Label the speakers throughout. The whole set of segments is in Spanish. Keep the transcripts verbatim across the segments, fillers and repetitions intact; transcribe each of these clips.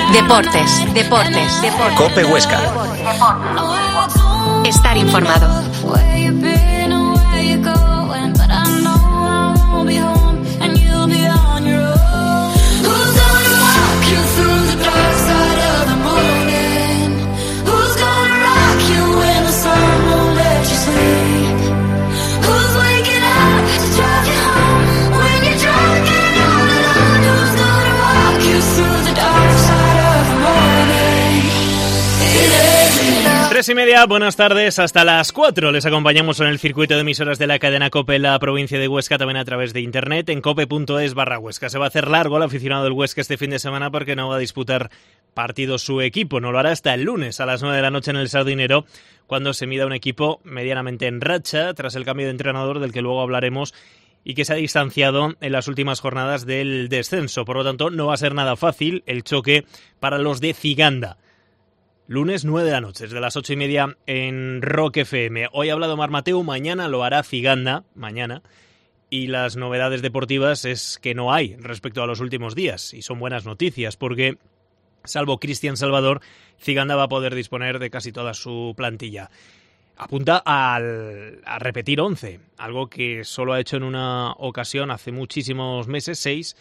Speaker 1: Deportes, deportes, deportes.
Speaker 2: COPE Huesca.
Speaker 1: Estar informado.
Speaker 3: Tres y media, buenas tardes, hasta las cuatro. Les acompañamos en el circuito de emisoras de la cadena COPE en la provincia de Huesca, también a través de internet en cope.es barra Huesca. Se va a hacer largo el aficionado del Huesca este fin de semana porque no va a disputar partidos su equipo. No lo hará hasta el lunes a las nueve de la noche en el Sardinero, cuando se mida un equipo medianamente en racha tras el cambio de entrenador del que luego hablaremos y que se ha distanciado en las últimas jornadas del descenso. Por lo tanto, no va a ser nada fácil el choque para los de Ciganda. Lunes nueve de la noche, desde las ocho y media en Rock F M. Hoy ha hablado Mar Mateu, mañana lo hará Ciganda, mañana. Y las novedades deportivas es que no hay respecto a los últimos días. Y son buenas noticias porque, salvo Cristian Salvador, Ciganda va a poder disponer de casi toda su plantilla. Apunta al, a repetir once, algo que solo ha hecho en una ocasión hace muchísimos meses, seis,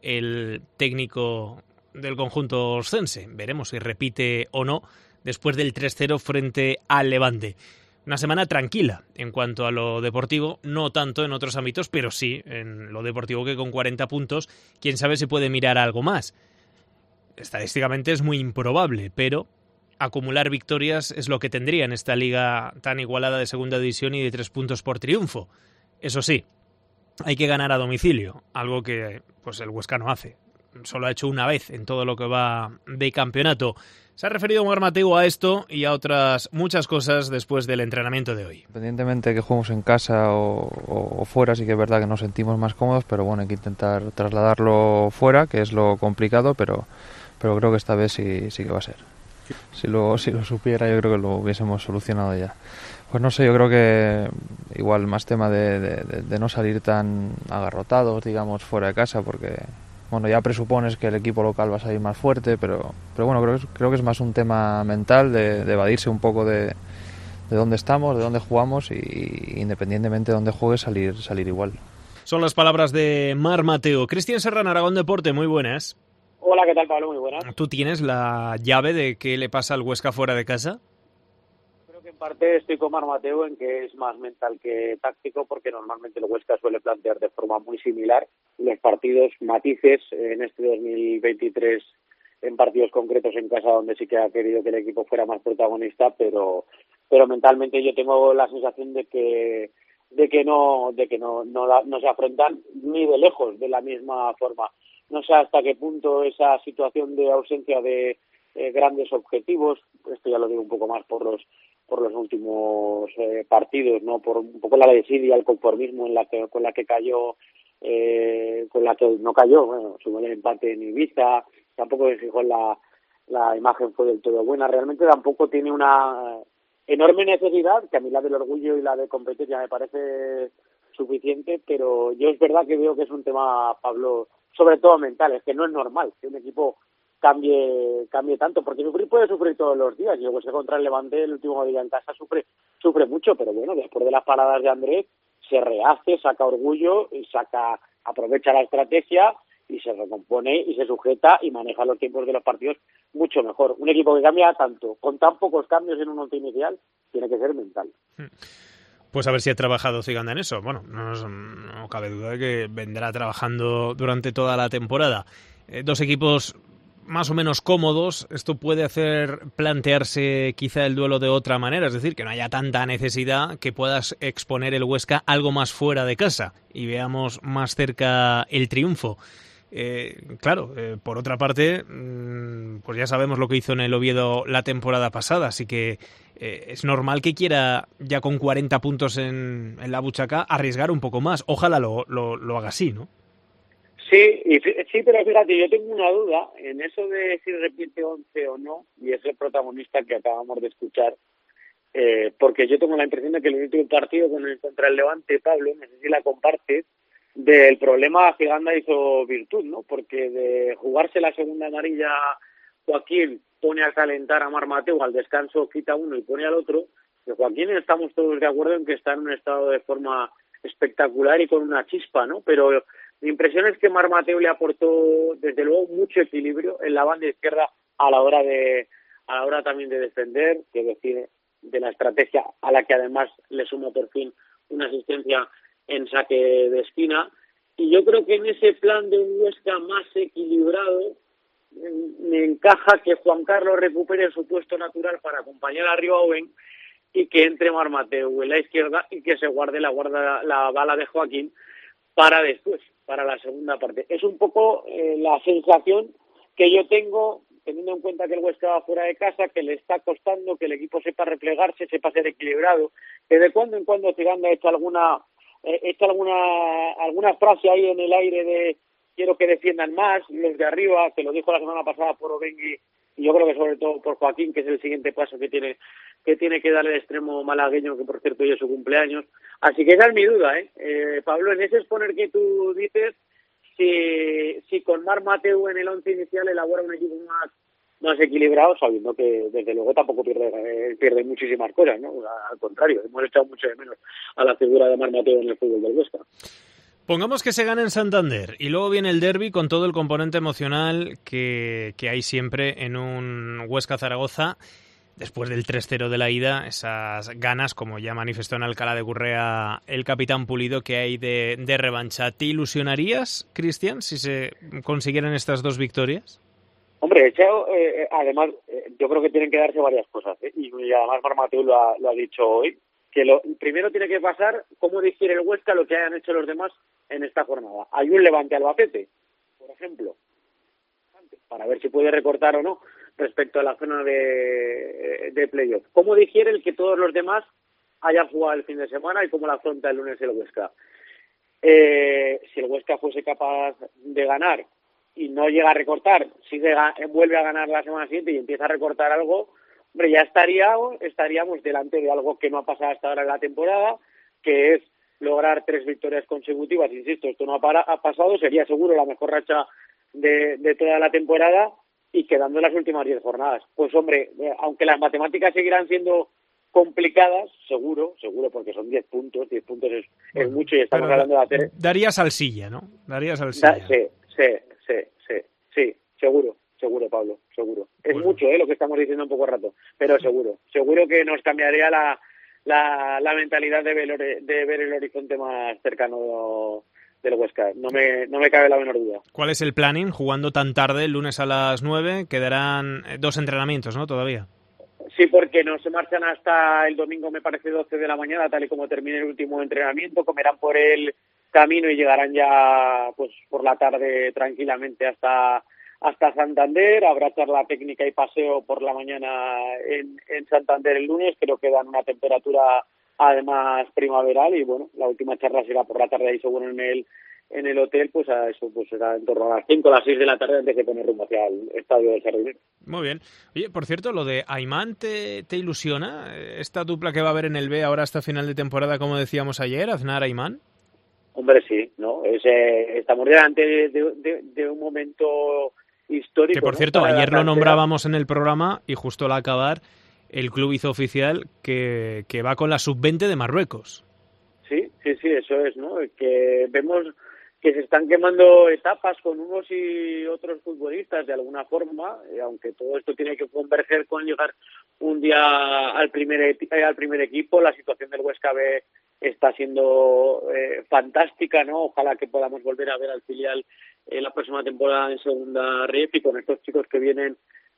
Speaker 3: el técnico del conjunto oscense. Veremos si repite o no después del tres cero frente al Levante. Una semana tranquila en cuanto a lo deportivo, no tanto en otros ámbitos, pero sí en lo deportivo, que con cuarenta puntos, quién sabe si puede mirar algo más. Estadísticamente es muy improbable, pero acumular victorias es lo que tendría en esta liga tan igualada de segunda división y de tres puntos por triunfo. Eso sí, hay que ganar a domicilio, algo que pues el Huesca no hace. Solo ha hecho una vez en todo lo que va de campeonato. Se ha referido Mar Mateu a esto y a otras muchas cosas después del entrenamiento de hoy.
Speaker 4: Independientemente de que juguemos en casa o, o, o fuera, sí que es verdad que nos sentimos más cómodos, pero bueno, hay que intentar trasladarlo fuera, que es lo complicado, pero, pero creo que esta vez sí, sí que va a ser. Si lo, si lo supiera, yo creo que lo hubiésemos solucionado ya. Pues no sé, yo creo que igual más tema de, de, de, de no salir tan agarrotados, digamos, fuera de casa, porque bueno, ya presupones que el equipo local va a salir más fuerte, pero, pero bueno, creo, creo que es más un tema mental de, de evadirse un poco de, de dónde estamos, de dónde jugamos y, independientemente de dónde juegues, salir, salir igual.
Speaker 3: Son las palabras de Mar Mateu. Cristian Serrano, Aragón Deporte, muy buenas.
Speaker 5: Hola, ¿qué tal, Pablo? Muy buenas.
Speaker 3: ¿Tú tienes la llave de qué le pasa al Huesca fuera de casa?
Speaker 5: Creo que en parte estoy con Mar Mateu en que es más mental que táctico, porque normalmente el Huesca suele plantear de forma muy similar los partidos, matices en este dos mil veintitrés en partidos concretos en casa donde sí que ha querido que el equipo fuera más protagonista, pero pero mentalmente yo tengo la sensación de que de que no de que no no, no se afrontan ni de lejos de la misma forma. No sé hasta qué punto esa situación de ausencia de eh, grandes objetivos, esto ya lo digo un poco más por los por los últimos eh, partidos, no por un poco la desidia, el conformismo en la que con la que cayó eh, con la que no cayó, bueno, sumó el empate en Ibiza, tampoco se fijó en la la imagen fue del todo buena, realmente tampoco tiene una enorme necesidad, que a mí la del orgullo y la de competencia me parece suficiente, pero yo es verdad que veo que es un tema, Pablo, sobre todo mental, es que no es normal que un equipo cambie cambie tanto, porque sufrir puede sufrir todos los días. Yo que sé, contra el Levante el último día en casa sufre sufre mucho, pero bueno, después de las paradas de Andrés se rehace, saca orgullo y saca aprovecha la estrategia y se recompone y se sujeta y maneja los tiempos de los partidos mucho mejor. Un equipo que cambia tanto, con tan pocos cambios en un once inicial, tiene que ser mental.
Speaker 3: Pues a ver si ha trabajado Ciganda en eso. Bueno, no, no cabe duda de que vendrá trabajando durante toda la temporada. Eh, dos equipos más o menos cómodos. Esto puede hacer plantearse quizá el duelo de otra manera, es decir, que no haya tanta necesidad, que puedas exponer el Huesca algo más fuera de casa y veamos más cerca el triunfo. Eh, claro, eh, por otra parte, mmm, pues ya sabemos lo que hizo en el Oviedo la temporada pasada, así que eh, es normal que quiera, ya con cuarenta puntos en, en la buchaca, arriesgar un poco más. Ojalá lo, lo, lo haga así, ¿no?
Speaker 5: Sí, y, sí, pero fíjate, yo tengo una duda en eso de si repite once o no, y es el protagonista que acabamos de escuchar, eh, porque yo tengo la impresión de que el último partido con el, contra el Levante, Pablo, no sé si la compartes, del problema Ciganda hizo virtud, ¿no? Porque de jugarse la segunda amarilla Joaquín pone a calentar a Marc Mateu, al descanso quita uno y pone al otro, que Joaquín estamos todos de acuerdo en que está en un estado de forma espectacular y con una chispa, ¿no? Pero mi impresión es que Marc Mateu le aportó, desde luego, mucho equilibrio en la banda izquierda a la hora de a la hora también de defender, que decide de la estrategia a la que además le suma por fin una asistencia en saque de esquina. Y yo creo que en ese plan de un Huesca más equilibrado me encaja que Juan Carlos recupere su puesto natural para acompañar a Ribauen y que entre Marc Mateu en la izquierda y que se guarde la guarda la bala de Joaquín para después, para la segunda parte. Es un poco eh, la sensación que yo tengo, teniendo en cuenta que el Huesca va fuera de casa, que le está costando que el equipo sepa replegarse, sepa ser equilibrado, que de cuando en cuando Zidane ha hecho alguna, eh, hecho alguna, alguna frase ahí en el aire de quiero que defiendan más los de arriba, que lo dijo la semana pasada por Obengui, y yo creo que sobre todo por Joaquín, que es el siguiente paso que tiene que tiene que dar el extremo malagueño, que por cierto hoy es su cumpleaños. Así que esa es mi duda, ¿eh? eh Pablo, en ese exponer que tú dices, si, si con Marc Mateu en el once inicial elabora un equipo más, más equilibrado, sabiendo que desde luego tampoco pierde, eh, pierde muchísimas cosas, ¿no? Al contrario, hemos echado mucho de menos a la figura de Marc Mateu en el fútbol del Huesca.
Speaker 3: Pongamos que se gane en Santander y luego viene el derbi con todo el componente emocional que, que hay siempre en un Huesca-Zaragoza. Después del tres cero de la ida, esas ganas, como ya manifestó en Alcalá de Gurrea el capitán Pulido, que hay de, de revancha. ¿Te ilusionarías, Cristian, si se consiguieran estas dos victorias?
Speaker 5: Hombre, Cheo, eh, además, eh, yo creo que tienen que darse varias cosas, ¿eh? y, y además Marc Mateu lo ha, lo ha dicho hoy, que lo primero tiene que pasar cómo digiere el Huesca lo que hayan hecho los demás en esta jornada. Hay un Levante Albacete, por ejemplo, para ver si puede recortar o no respecto a la zona de, de playoff. ¿Cómo digiere el que todos los demás hayan jugado el fin de semana y cómo la afronta el lunes el Huesca? Eh, si el Huesca fuese capaz de ganar y no llega a recortar, sigue, vuelve a ganar la semana siguiente y empieza a recortar algo, hombre, ya estaría, estaríamos delante de algo que no ha pasado hasta ahora en la temporada, que es lograr tres victorias consecutivas. Insisto, esto no ha, para, ha pasado, sería seguro la mejor racha de, de toda la temporada y quedando en las últimas diez jornadas. Pues hombre, aunque las matemáticas seguirán siendo complicadas, seguro, seguro, porque son diez puntos, diez puntos es, bueno, es mucho y estamos
Speaker 3: pero
Speaker 5: hablando de hacer...
Speaker 3: Daría salsilla, ¿no? Daría salsilla.
Speaker 5: Da, sí, sí, sí, sí, sí, seguro, seguro, Pablo, seguro. Es
Speaker 3: bueno.
Speaker 5: mucho, ¿eh? Lo que estamos diciendo un poco rato, pero seguro, seguro que nos cambiaría la, la, la mentalidad de ver, de ver el horizonte más cercano del Huesca, no me, no me cabe la menor duda.
Speaker 3: ¿Cuál es el planning? Jugando tan tarde, el lunes a las nueve, quedarán dos entrenamientos, ¿no? Todavía.
Speaker 5: Sí, porque no se marchan hasta el domingo, me parece, doce de la mañana, tal y como termine el último entrenamiento, comerán por el camino y llegarán ya pues por la tarde tranquilamente hasta hasta Santander. Habrá charla técnica y paseo por la mañana en, en Santander el lunes, creo que dan una temperatura además primaveral y bueno, la última charla será por la tarde ahí seguro en el en el hotel, pues a eso pues será en torno a las cinco o las seis de la tarde antes de poner rumbo hacia el estadio de Sardinero.
Speaker 3: Muy bien. Oye, por cierto, lo de Aimán, ¿te, te ilusiona? Esta dupla que va a haber en el B ahora hasta final de temporada, como decíamos ayer, Aznar-Aimán.
Speaker 5: Hombre, sí, ¿no? Es, eh, estamos delante de, de, de, de un momento histórico.
Speaker 3: Que por cierto,
Speaker 5: ¿no?
Speaker 3: ayer lo nombrábamos en el programa y justo al acabar el club hizo oficial que, que va con la sub veinte de Marruecos.
Speaker 5: Sí, sí, sí, eso es, ¿no? Que vemos que se están quemando etapas con unos y otros futbolistas de alguna forma, eh, aunque todo esto tiene que converger con llegar un día al primer eh, al primer equipo. La situación del Huesca B está siendo eh, fantástica, ¿no? Ojalá que podamos volver a ver al filial eh, la próxima temporada en segunda ref y con estos chicos que vienen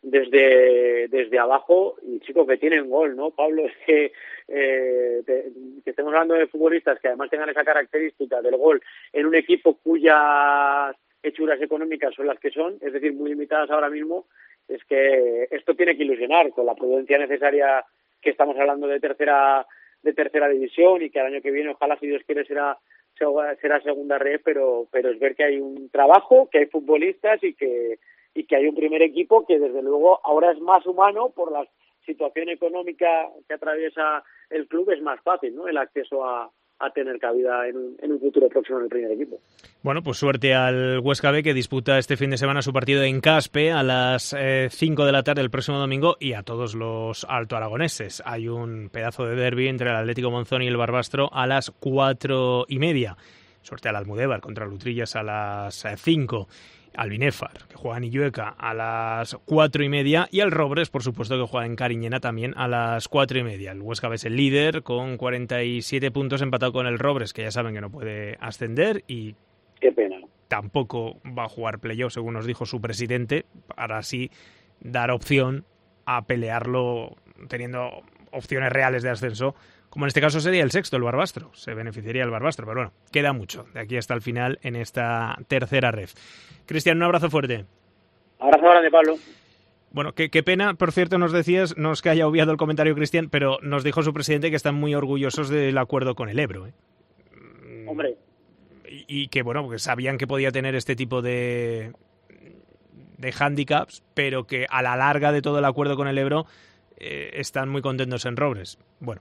Speaker 5: desde desde abajo y chicos que tienen gol, ¿no? Pablo, es que eh, te, que estemos hablando de futbolistas que además tengan esa característica del gol en un equipo cuyas hechuras económicas son las que son, es decir, muy limitadas ahora mismo, es que esto tiene que ilusionar con la prudencia necesaria que estamos hablando de tercera de tercera división y que el año que viene, ojalá si Dios quiere será será segunda red, pero pero es ver que hay un trabajo, que hay futbolistas y que y que hay un primer equipo que desde luego ahora es más humano por la situación económica que atraviesa el club, es más fácil, ¿no? El acceso a, a tener cabida en un, en un futuro próximo en el primer equipo.
Speaker 3: Bueno, pues suerte al Huesca B, que disputa este fin de semana su partido en Caspe a las eh, cinco de la tarde el próximo domingo, y a todos los altoaragoneses. Hay un pedazo de derbi entre el Atlético Monzón y el Barbastro a las cuatro y media. Suerte al Almudévar contra Lutrillas a las cinco. Al Binéfar, que juega en Illueca, a las cuatro y media, y al Robres, por supuesto, que juega en Cariñena también a las cuatro y media. El Huesca B es el líder con cuarenta y siete puntos, empatado con el Robres, que ya saben que no puede ascender, y
Speaker 5: qué pena.
Speaker 3: Tampoco va a jugar playoff, según nos dijo su presidente, para así dar opción a pelearlo teniendo opciones reales de ascenso, como en este caso sería el sexto, el Barbastro. Se beneficiaría el Barbastro, pero bueno, queda mucho de aquí hasta el final en esta tercera ref. Cristian, un abrazo fuerte.
Speaker 5: Abrazo grande, Pablo.
Speaker 3: Bueno, qué, qué pena, por cierto, nos decías, no es que haya obviado el comentario, Cristian, pero nos dijo su presidente que están muy orgullosos del acuerdo con el Ebro, ¿eh?
Speaker 5: Hombre.
Speaker 3: Y, y que, bueno, porque sabían que podía tener este tipo de, de hándicaps, pero que a la larga de todo el acuerdo con el Ebro eh, están muy contentos en Robres. Bueno,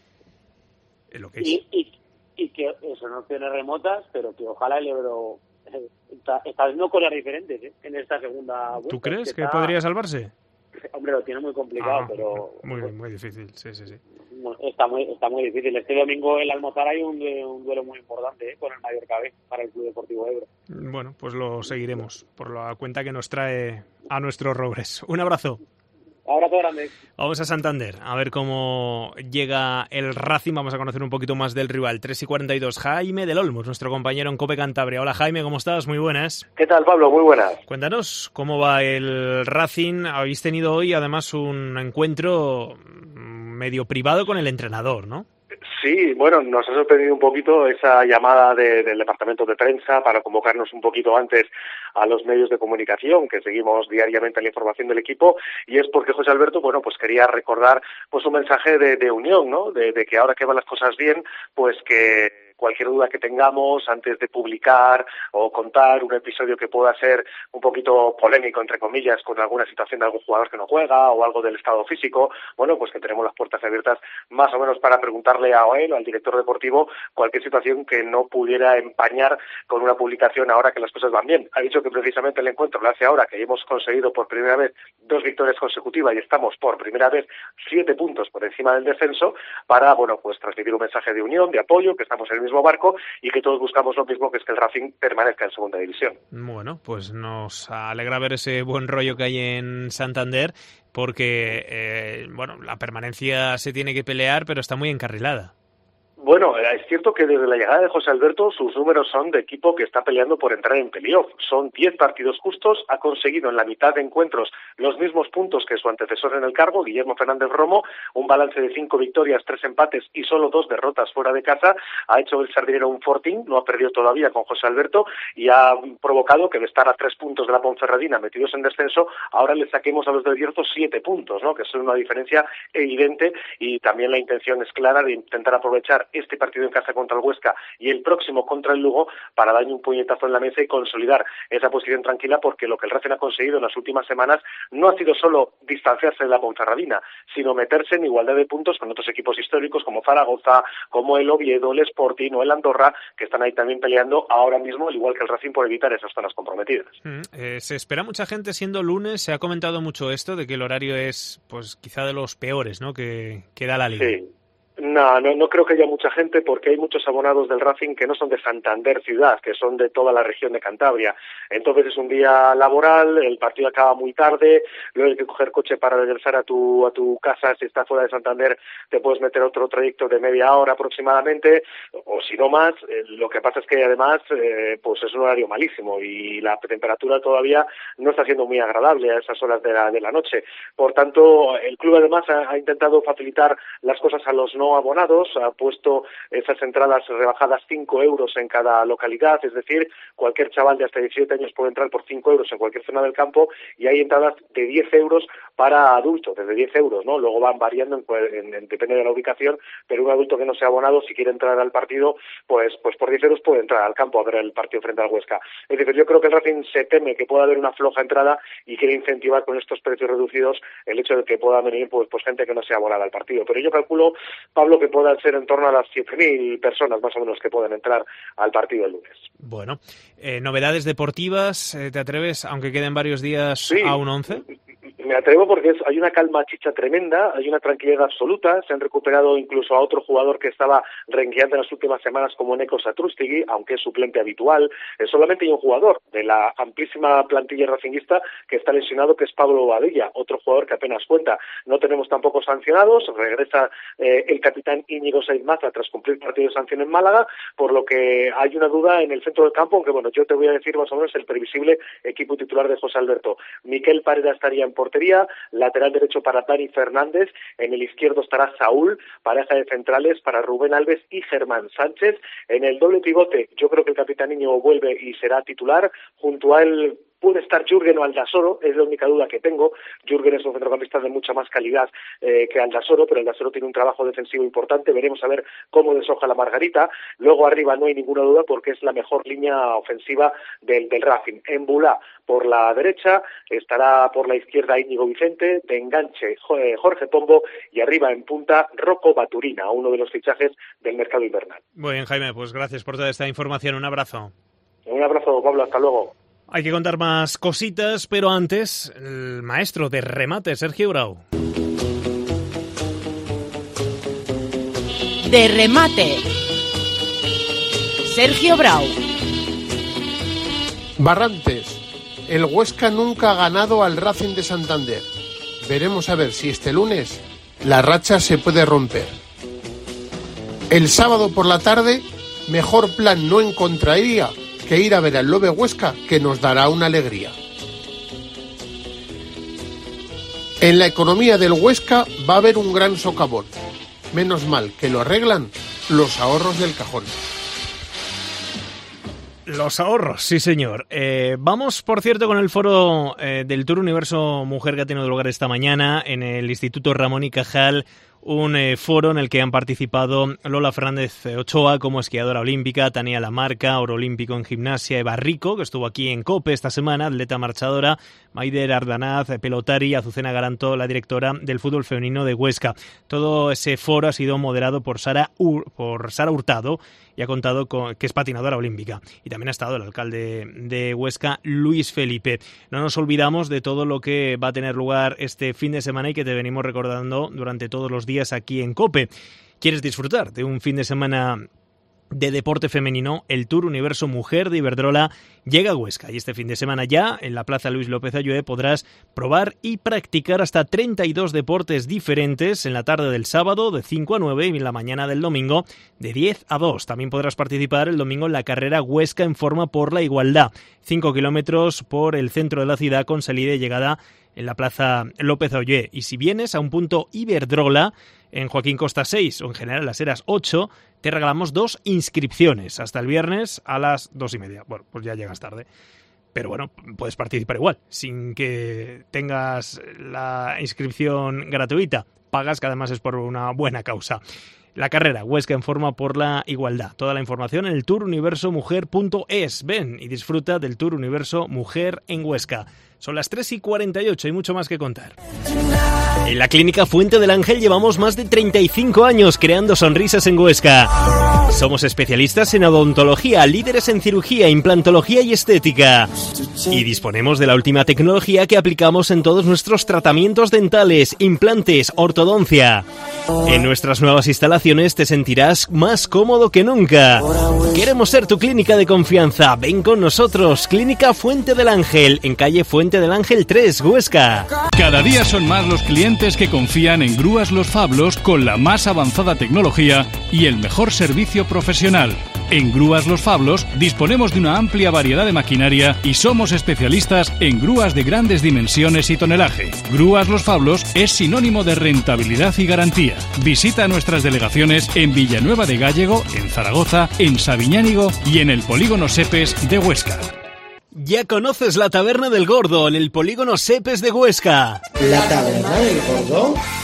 Speaker 3: es lo que es.
Speaker 5: Y, y, y que son opciones remotas, pero que ojalá el Ebro eh, está, está haciendo cosas diferentes ¿eh? en esta segunda vuelta.
Speaker 3: ¿Tú crees que,
Speaker 5: que está,
Speaker 3: podría salvarse?
Speaker 5: Hombre, lo tiene muy complicado,
Speaker 3: ah,
Speaker 5: pero...
Speaker 3: Muy, muy difícil, sí, sí, sí.
Speaker 5: Está muy, está muy difícil. Este domingo en el Almozara hay un, un duelo muy importante ¿eh? con el Mallorca B para el Club Deportivo Ebro.
Speaker 3: Bueno, pues lo seguiremos por la cuenta que nos trae a nuestros Robres. Un abrazo.
Speaker 5: Abrazo grande.
Speaker 3: Vamos a Santander, a ver cómo llega el Racing. Vamos a conocer un poquito más del rival. tres y cuarenta y dos, Jaime del Olmos, nuestro compañero en COPE Cantabria. Hola Jaime, ¿cómo estás? Muy buenas.
Speaker 2: ¿Qué tal, Pablo? Muy buenas.
Speaker 3: Cuéntanos, ¿cómo va el Racing? Habéis tenido hoy además un encuentro medio privado con el entrenador, ¿no?
Speaker 2: Sí, bueno, nos ha sorprendido un poquito esa llamada de, del departamento de prensa para convocarnos un poquito antes a los medios de comunicación que seguimos diariamente la información del equipo, y es porque José Alberto, bueno, pues quería recordar pues un mensaje de, de unión, ¿no? De, de que ahora que van las cosas bien, pues que cualquier duda que tengamos antes de publicar o contar un episodio que pueda ser un poquito polémico, entre comillas, con alguna situación de algún jugador que no juega o algo del estado físico, bueno, pues que tenemos las puertas abiertas más o menos para preguntarle a él o al director deportivo cualquier situación que no pudiera empañar con una publicación ahora que las cosas van bien. Ha dicho que precisamente el encuentro lo hace ahora que hemos conseguido por primera vez dos victorias consecutivas y estamos por primera vez siete puntos por encima del descenso para, bueno, pues transmitir un mensaje de unión, de apoyo, que estamos en el mismo barco y que todos buscamos lo mismo, que es que el Racing permanezca en segunda división.
Speaker 3: Bueno, pues nos alegra ver ese buen rollo que hay en Santander, porque eh, bueno, la permanencia se tiene que pelear, pero está muy encarrilada.
Speaker 2: Bueno, es cierto que desde la llegada de José Alberto sus números son de equipo que está peleando por entrar en playoff. Son diez partidos justos, ha conseguido en la mitad de encuentros los mismos puntos que su antecesor en el cargo, Guillermo Fernández Romo, un balance de cinco victorias, tres empates y solo dos derrotas fuera de casa. Ha hecho el Sardinero un fortín, no ha perdido todavía con José Alberto y ha provocado que de estar a tres puntos de la Ponferradina metidos en descenso, ahora le saquemos a los del Bierzo siete puntos, ¿no? Que es una diferencia evidente, y también la intención es clara de intentar aprovechar este partido en casa contra el Huesca y el próximo contra el Lugo para darle un puñetazo en la mesa y consolidar esa posición tranquila, porque lo que el Racing ha conseguido en las últimas semanas no ha sido solo distanciarse de la Ponferradina, sino meterse en igualdad de puntos con otros equipos históricos como Zaragoza, como el Oviedo, el Sporting o el Andorra, que están ahí también peleando ahora mismo, al igual que el Racing, por evitar esas zonas comprometidas.
Speaker 3: Mm, eh, se espera mucha gente siendo lunes, se ha comentado mucho esto de que el horario es pues quizá de los peores, ¿no?, que, que da la Liga.
Speaker 2: Sí. No, no, no creo que haya mucha gente, porque hay muchos abonados del Racing que no son de Santander ciudad, que son de toda la región de Cantabria. Entonces es un día laboral, el partido acaba muy tarde, luego hay que coger coche para regresar a tu a tu casa. Si estás fuera de Santander te puedes meter otro trayecto de media hora aproximadamente, o si no más. Eh, lo que pasa es que además eh, pues es un horario malísimo y la temperatura todavía no está siendo muy agradable a esas horas de la, de la noche. Por tanto, el club además ha, ha intentado facilitar las cosas a los no abonados, ha puesto esas entradas rebajadas cinco euros en cada localidad, es decir, cualquier chaval de hasta diecisiete años puede entrar por cinco euros en cualquier zona del campo, y hay entradas de diez euros para adultos, desde diez euros, ¿no? Luego van variando, en, en, en, depende de la ubicación, pero un adulto que no sea abonado, si quiere entrar al partido, pues pues por diez euros puede entrar al campo a ver el partido frente al Huesca. Es decir, yo creo que el Racing se teme que pueda haber una floja entrada y quiere incentivar con estos precios reducidos el hecho de que pueda venir pues, pues gente que no sea abonada al partido. Pero yo calculo Pablo, que puedan ser en torno a las siete mil personas más o menos que pueden entrar al partido el lunes.
Speaker 3: Bueno, eh, novedades deportivas, eh, ¿te atreves, aunque queden varios días,
Speaker 2: sí,
Speaker 3: a un once?
Speaker 2: Me atrevo porque es, hay una calma chicha tremenda, hay una tranquilidad absoluta, se han recuperado incluso a otro jugador que estaba renqueante en las últimas semanas como Neko Satrústegui, aunque es suplente habitual. Eh, solamente hay un jugador de la amplísima plantilla racinguista que está lesionado, que es Pablo Badilla, otro jugador que apenas cuenta. No tenemos tampoco sancionados, regresa eh, el capitán Íñigo Saiz Maza tras cumplir partido de sanción en Málaga, por lo que hay una duda en el centro del campo, aunque bueno, yo te voy a decir más o menos el previsible equipo titular de José Alberto. Miquel Pareda estaría en portería, lateral derecho para Dani Fernández, en el izquierdo estará Saúl, pareja de centrales para Rubén Alves y Germán Sánchez. En el doble pivote, yo creo que el capitán Íñigo vuelve y será titular, junto a él puede estar Jürgen o Aldasoro, es la única duda que tengo. Jürgen es un centrocampista de mucha más calidad eh, que Aldasoro, pero Aldasoro tiene un trabajo defensivo importante, veremos a ver cómo deshoja la margarita. Luego arriba no hay ninguna duda porque es la mejor línea ofensiva del, del Racing. En Bulá, por la derecha, estará por la izquierda Íñigo Vicente, de enganche Jorge Pombo y arriba en punta Rocco Baturina, uno de los fichajes del mercado invernal.
Speaker 3: Muy bien, Jaime, pues gracias por toda esta información, un abrazo.
Speaker 2: Un abrazo, Pablo, hasta luego.
Speaker 3: Hay que contar más cositas, pero antes, el maestro de remate, Sergio Grau.
Speaker 1: De remate, Sergio Grau.
Speaker 6: Barrantes, el Huesca nunca ha ganado al Racing de Santander. Veremos a ver si este lunes la racha se puede romper. El sábado por la tarde, mejor plan no encontraría que ir a ver al Lobe Huesca, que nos dará una alegría. En la economía del Huesca va a haber un gran socavón. Menos mal que lo arreglan los ahorros del cajón.
Speaker 3: Los ahorros, sí señor. Eh, vamos, por cierto, con el foro eh, del Tour Universo Mujer que ha tenido lugar esta mañana en el Instituto Ramón y Cajal. Un eh, foro en el que han participado Lola Fernández Ochoa como esquiadora olímpica, Tania Lamarca, oro olímpico en gimnasia, Eva Rico, que estuvo aquí en COPE esta semana, atleta marchadora, Maider Ardanaz, pelotari, Azucena Garanto, la directora del fútbol femenino de Huesca. Todo ese foro ha sido moderado por Sara, Ur, por Sara Hurtado y ha contado con que es patinadora olímpica. Y también ha estado el alcalde de Huesca, Luis Felipe. No nos olvidamos de todo lo que va a tener lugar este fin de semana y que te venimos recordando durante todos los días aquí en COPE. ¿Quieres disfrutar de un fin de semana de deporte femenino? El Tour Universo Mujer de Iberdrola llega a Huesca y este fin de semana ya en la Plaza Luis López Ayué podrás probar y practicar hasta treinta y dos deportes diferentes en la tarde del sábado de cinco a nueve y en la mañana del domingo de diez a dos. También podrás participar el domingo en la carrera Huesca en forma por la igualdad, cinco kilómetros por el centro de la ciudad con salida y llegada en la Plaza López Ollé. Y si vienes a un punto Iberdrola, en Joaquín Costa seis o en General Las Heras ocho, te regalamos dos inscripciones hasta el viernes a las dos y media. Bueno, pues ya llegas tarde. Pero bueno, puedes participar igual, sin que tengas la inscripción gratuita. Pagas, que además es por una buena causa. La carrera Huesca en forma por la igualdad. Toda la información en el tour universo mujer punto es. Ven y disfruta del Tour Universo Mujer en Huesca. Son las tres y cuarenta y ocho, hay mucho más que contar. En la Clínica Fuente del Ángel llevamos más de treinta y cinco años creando sonrisas en Huesca. Somos especialistas en odontología, líderes en cirugía, implantología y estética. Y disponemos de la última tecnología que aplicamos en todos nuestros tratamientos dentales, implantes, ortodoncia. En nuestras nuevas instalaciones te sentirás más cómodo que nunca. Queremos ser tu clínica de confianza. Ven con nosotros, Clínica Fuente del Ángel, en calle Fuente del Ángel tres, Huesca.
Speaker 7: Cada día son más los clientes que confían en Grúas Los Fablos con la más avanzada tecnología y el mejor servicio profesional. En Grúas Los Fablos disponemos de una amplia variedad de maquinaria y somos especialistas en grúas de grandes dimensiones y tonelaje. Grúas Los Fablos es sinónimo de rentabilidad y garantía. Visita nuestras delegaciones en Villanueva de Gállego, en Zaragoza, en Sabiñánigo y en el Polígono Sepes de Huesca.
Speaker 3: Ya conoces la Taberna del Gordo en el Polígono Sepes de Huesca.
Speaker 8: ¿La Taberna del Gordo?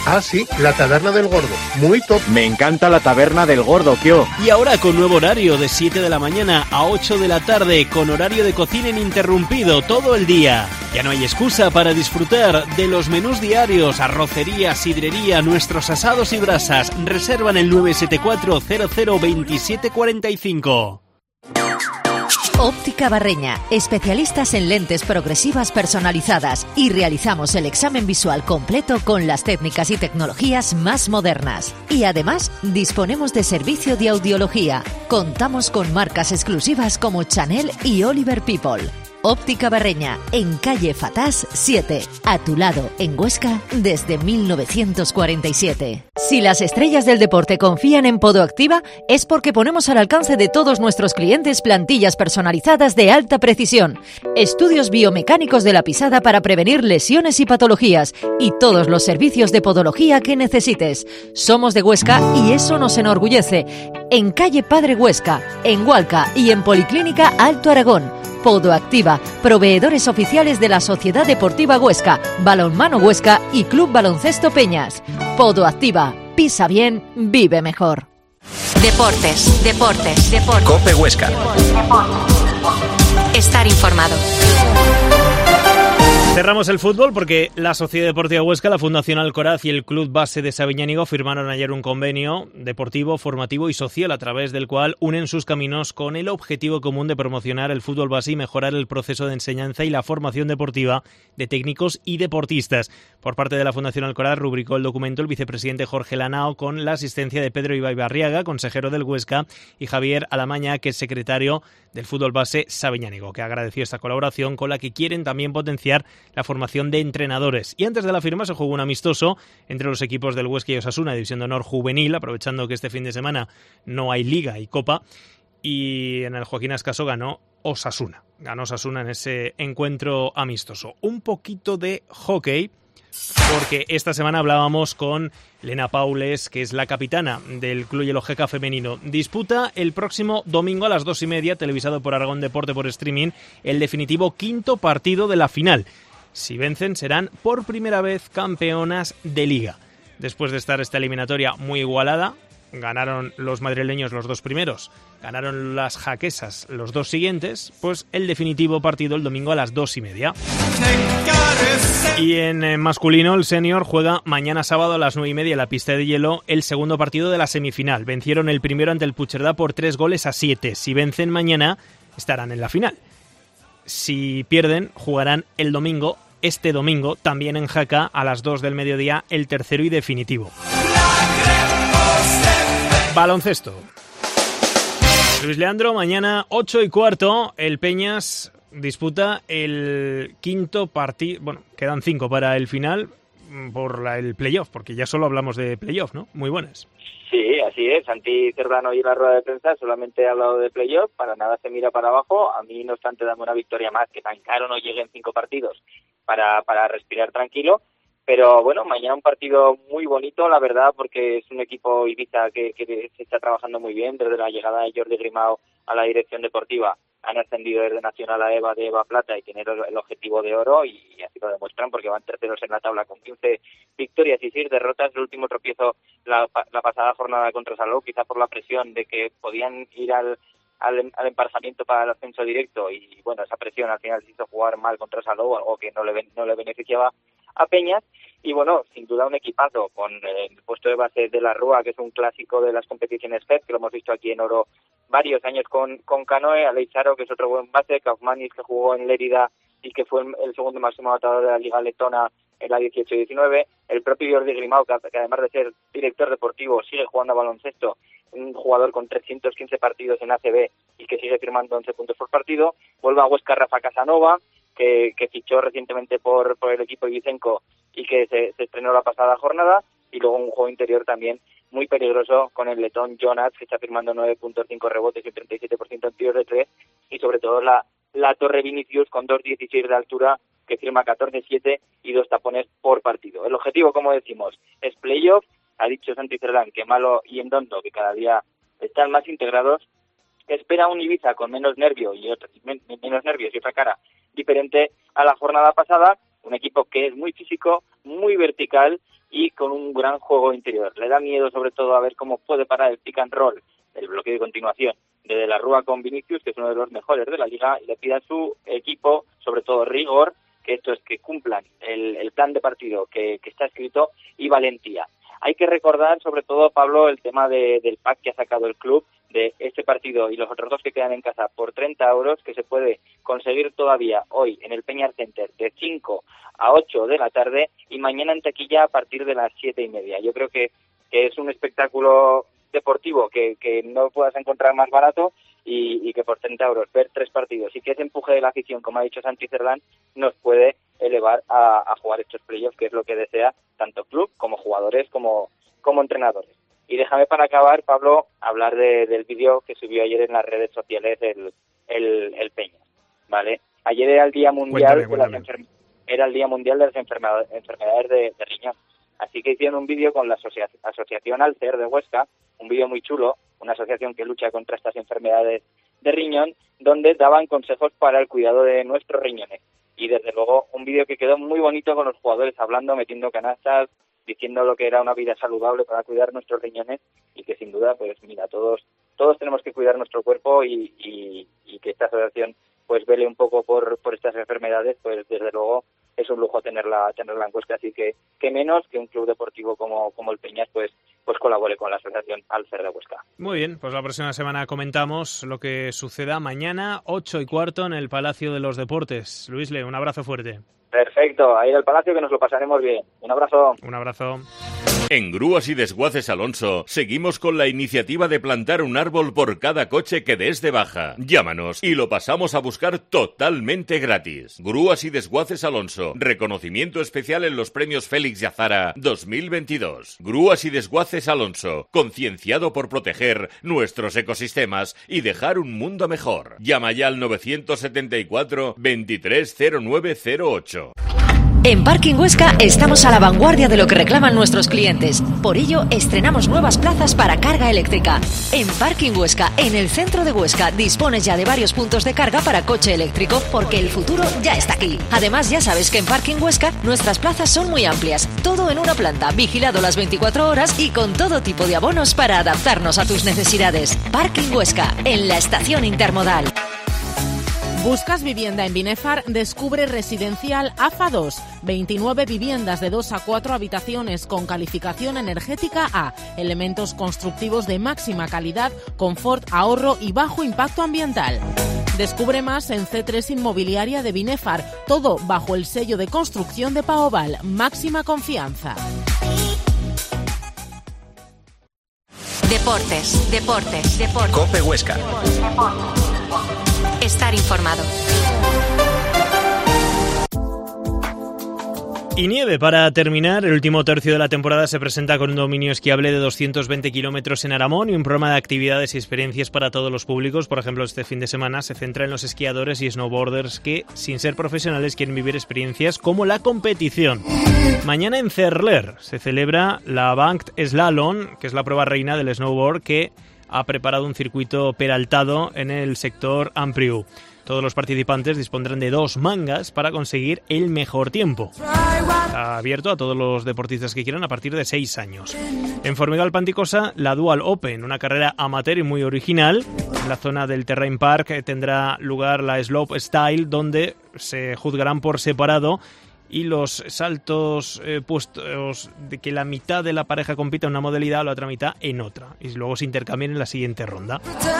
Speaker 6: Ah, sí, la Taberna del Gordo. Muy top.
Speaker 8: Me encanta la Taberna del Gordo, Kio.
Speaker 9: Y ahora con nuevo horario de siete de la mañana a ocho de la tarde, con horario de cocina ininterrumpido todo el día. Ya no hay excusa para disfrutar de los menús diarios, arrocería, sidrería, nuestros asados y brasas. Reserva en el nueve siete cuatro cero cero veintisiete cuarenta y cinco.
Speaker 10: Óptica Barreña, especialistas en lentes progresivas personalizadas, y realizamos el examen visual completo con las técnicas y tecnologías más modernas. Y además, disponemos de servicio de audiología. Contamos con marcas exclusivas como Chanel y Oliver People. Óptica Barreña, en calle Fatás siete, a tu lado, en Huesca, desde mil novecientos cuarenta y siete. Si las estrellas del deporte confían en Podoactiva, es porque ponemos al alcance de todos nuestros clientes plantillas personalizadas de alta precisión, estudios biomecánicos de la pisada para prevenir lesiones y patologías, y todos los servicios de podología que necesites. Somos de Huesca y eso nos enorgullece. En calle Padre Huesca, en Hualca y en Policlínica Alto Aragón. Podoactiva, proveedores oficiales de la Sociedad Deportiva Huesca, Balonmano Huesca y Club Baloncesto Peñas. Podoactiva, pisa bien, vive mejor.
Speaker 1: Deportes, deportes, deportes.
Speaker 8: Cope Huesca.
Speaker 1: Estar informado.
Speaker 3: Cerramos el fútbol porque la Sociedad Deportiva Huesca, la Fundación Alcoraz y el Club Base de Sabiñánigo firmaron ayer un convenio deportivo, formativo y social a través del cual unen sus caminos con el objetivo común de promocionar el fútbol base y mejorar el proceso de enseñanza y la formación deportiva de técnicos y deportistas. Por parte de la Fundación Alcoraz rubricó el documento el vicepresidente Jorge Lanao con la asistencia de Pedro Ibai-Barriaga, consejero del Huesca, y Javier Alamaña, que es secretario del fútbol base Sabiñánigo, que agradeció esta colaboración con la que quieren también potenciar la formación de entrenadores. Y antes de la firma se jugó un amistoso entre los equipos del Huesca y Osasuna, División de Honor Juvenil, aprovechando que este fin de semana no hay Liga y Copa, y en el Joaquín Ascaso ganó Osasuna. Ganó Osasuna en ese encuentro amistoso. Un poquito de hockey, porque esta semana hablábamos con Lena Paules, que es la capitana del Club Hielo G K femenino. Disputa el próximo domingo a las dos y media, televisado por Aragón Deporte por streaming, el definitivo quinto partido de la final. Si vencen, serán por primera vez campeonas de Liga. Después de estar esta eliminatoria muy igualada, ganaron los madrileños los dos primeros, ganaron las jaquesas los dos siguientes, pues el definitivo partido el domingo a las dos y media. Y en masculino, el senior juega mañana sábado a las nueve y media en la pista de hielo el segundo partido de la semifinal. Vencieron el primero ante el Puigcerdá por tres goles a siete. Si vencen mañana, estarán en la final. Si pierden, jugarán el domingo, este domingo, también en Jaca, a las dos del mediodía, el tercero y definitivo. Baloncesto. Luis Leandro, mañana ocho y cuarto, el Peñas disputa el quinto partido. Bueno, quedan cinco para el final por la, el playoff, porque ya solo hablamos de playoff, ¿no? Muy buenas.
Speaker 11: Sí, así es. Santi Cerdano y la rueda de prensa solamente ha hablado de playoff, para nada se mira para abajo. A mí, no obstante, dame una victoria más, que tan caro no lleguen cinco partidos para, para respirar tranquilo. Pero bueno, mañana un partido muy bonito, la verdad, porque es un equipo Ibiza que, que se está trabajando muy bien. Desde la llegada de Jordi Grimao a la dirección deportiva han ascendido desde Nacional a EVA, de EVA a Plata, y tienen el objetivo de oro, y así lo demuestran porque van terceros en la tabla con quince victorias y seis derrotas. El último tropiezo la, la pasada jornada contra Salou, quizá por la presión de que podían ir al Al, al emparejamiento para el ascenso directo, y bueno, esa presión al final se hizo jugar mal contra Salou, algo que no le no le beneficiaba a Peñas. Y bueno, sin duda un equipazo con el puesto de base de la Rúa, que es un clásico de las competiciones F E D, que lo hemos visto aquí en Oro varios años con, con Canoe, Aleixaro, que es otro buen base, Kaufmanis, que jugó en Lérida y que fue el, el segundo máximo anotador de la Liga Letona en la dieciocho diecinueve, el propio Jordi Grimao, que, que además de ser director deportivo sigue jugando a baloncesto, un jugador con trescientos quince partidos en A C B y que sigue firmando once puntos por partido. Vuelve a Huesca Rafa Casanova, que, que fichó recientemente por, por el equipo ibicenco y que se, se estrenó la pasada jornada. Y luego un juego interior también muy peligroso con el letón Jonas, que está firmando nueve punto cinco rebotes y un treinta y siete por ciento en tiros de tres, y sobre todo la, la Torre Vinicius con dos dieciséis de altura, que firma catorce siete y dos tapones por partido. El objetivo, como decimos, es playoff. Ha dicho Santi Cerdán que Malo y Endondo, que cada día están más integrados, espera un Ibiza con menos nervio y otro, men- menos nervios y otra cara diferente a la jornada pasada, un equipo que es muy físico, muy vertical y con un gran juego interior. Le da miedo sobre todo a ver cómo puede parar el pick and roll, el bloqueo de continuación de De la Rúa con Vinicius, que es uno de los mejores de la liga, y le pide a su equipo, sobre todo rigor, que esto es que cumplan el, el plan de partido que, que está escrito, y valentía. Hay que recordar, sobre todo, Pablo, el tema de, del pack que ha sacado el club, de este partido y los otros dos que quedan en casa por treinta euros, que se puede conseguir todavía hoy en el Peñar Center de cinco a ocho de la tarde y mañana en taquilla a partir de las siete y media. Yo creo que, que es un espectáculo deportivo que, que no puedas encontrar más barato y, y que por treinta euros ver tres partidos y que ese empuje de la afición, como ha dicho Santi Cerdán, nos puede elevar a, a jugar estos playoffs, que es lo que desea tanto club como jugadores como, como entrenadores. Y déjame para acabar, Pablo, hablar de, del vídeo que subió ayer en las redes sociales el, el, el Peña, ¿vale? Ayer era el Día Mundial, cuéntame, cuéntame. De, las enfer- era el Día Mundial de las enfermedades, enfermedades de, de riñón. Así que hicieron un vídeo con la asocia- Asociación Alcer de Huesca, un vídeo muy chulo, una asociación que lucha contra estas enfermedades de riñón, donde daban consejos para el cuidado de nuestros riñones. Y desde luego un vídeo que quedó muy bonito con los jugadores hablando, metiendo canastas, diciendo lo que era una vida saludable para cuidar nuestros riñones y que sin duda, pues mira, todos todos tenemos que cuidar nuestro cuerpo y, y, y que esta asociación pues vele un poco por, por estas enfermedades, pues desde luego es un lujo tenerla tenerla en Huesca, así que que menos que un club deportivo como como el Peñas pues pues colabore con la asociación Alcer de Huesca.
Speaker 3: Muy bien, pues la próxima semana comentamos lo que suceda mañana, ocho y cuarto, en el Palacio de los Deportes. Luisle, un abrazo fuerte.
Speaker 11: Perfecto, ahí al Palacio que nos lo pasaremos bien. Un abrazo.
Speaker 3: Un abrazo.
Speaker 12: En Grúas y Desguaces Alonso seguimos con la iniciativa de plantar un árbol por cada coche que des de baja. Llámanos y lo pasamos a buscar totalmente gratis. Grúas y Desguaces Alonso, reconocimiento especial en los premios Félix y Azara dos mil veintidós. Grúas y Desguaces Alonso, concienciado por proteger nuestros ecosistemas y dejar un mundo mejor. Llama ya al nueve siete cuatro, veintitrés cero nueve cero ocho.
Speaker 10: En Parking Huesca estamos a la vanguardia de lo que reclaman nuestros clientes. Por ello, estrenamos nuevas plazas para carga eléctrica. En Parking Huesca, en el centro de Huesca, dispones ya de varios puntos de carga para coche eléctrico, porque el futuro ya está aquí. Además, ya sabes que en Parking Huesca nuestras plazas son muy amplias. Todo en una planta, vigilado las veinticuatro horas y con todo tipo de abonos para adaptarnos a tus necesidades. Parking Huesca, en la estación intermodal.
Speaker 13: ¿Buscas vivienda en Binefar? Descubre Residencial A F A dos. veintinueve viviendas de dos a cuatro habitaciones con calificación energética A. Elementos constructivos de máxima calidad, confort, ahorro y bajo impacto ambiental. Descubre más en C tres Inmobiliaria de Binefar. Todo bajo el sello de construcción de Paoval. Máxima confianza.
Speaker 1: Deportes, deportes, deportes.
Speaker 14: COPE Huesca.
Speaker 1: Estar informado.
Speaker 3: Y nieve para terminar. El último tercio de la temporada se presenta con un dominio esquiable de doscientos veinte kilómetros en Aramón y un programa de actividades y experiencias para todos los públicos. Por ejemplo, este fin de semana se centra en los esquiadores y snowboarders que, sin ser profesionales, quieren vivir experiencias como la competición. Mañana en Cerler se celebra la Banked Slalom, que es la prueba reina del snowboard, que ha preparado un circuito peraltado en el sector Ampriu. Todos los participantes dispondrán de dos mangas para conseguir el mejor tiempo. Está abierto a todos los deportistas que quieran a partir de seis años. En Formigal Panticosa, la Dual Open, una carrera amateur y muy original. En la zona del Terrain Park tendrá lugar la Slope Style, donde se juzgarán por separado y los saltos eh, puestos de que la mitad de la pareja compita en una modalidad, la otra mitad en otra, y luego se intercambian en la siguiente ronda.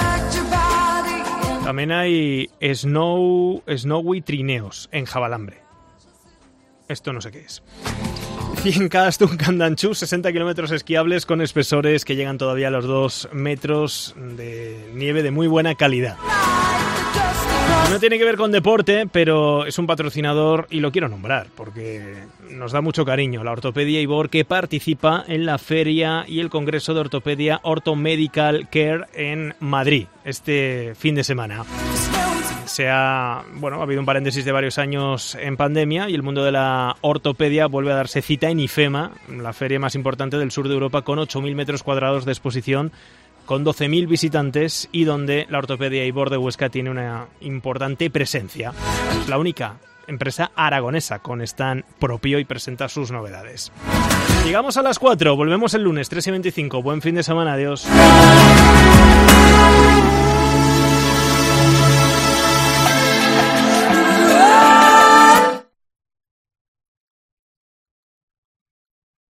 Speaker 3: También hay snow, snowy trineos en Jabalambre. Esto no sé qué es. cien K Stun Candanchú, sesenta kilómetros esquiables con espesores que llegan todavía a los dos metros de nieve de muy buena calidad. No tiene que ver con deporte, pero es un patrocinador y lo quiero nombrar porque nos da mucho cariño. La Ortopedia Ibor, que participa en la feria y el congreso de ortopedia Ortho Medical Care en Madrid este fin de semana. Se ha, bueno, ha habido un paréntesis de varios años en pandemia y el mundo de la ortopedia vuelve a darse cita en IFEMA, la feria más importante del sur de Europa, con ocho mil metros cuadrados de exposición, con doce mil visitantes y donde la Ortopedia Ibor de Huesca tiene una importante presencia. La única empresa aragonesa con stand propio y presenta sus novedades. Llegamos a las cuatro, volvemos el lunes tres y veinticinco. Buen fin de semana, adiós.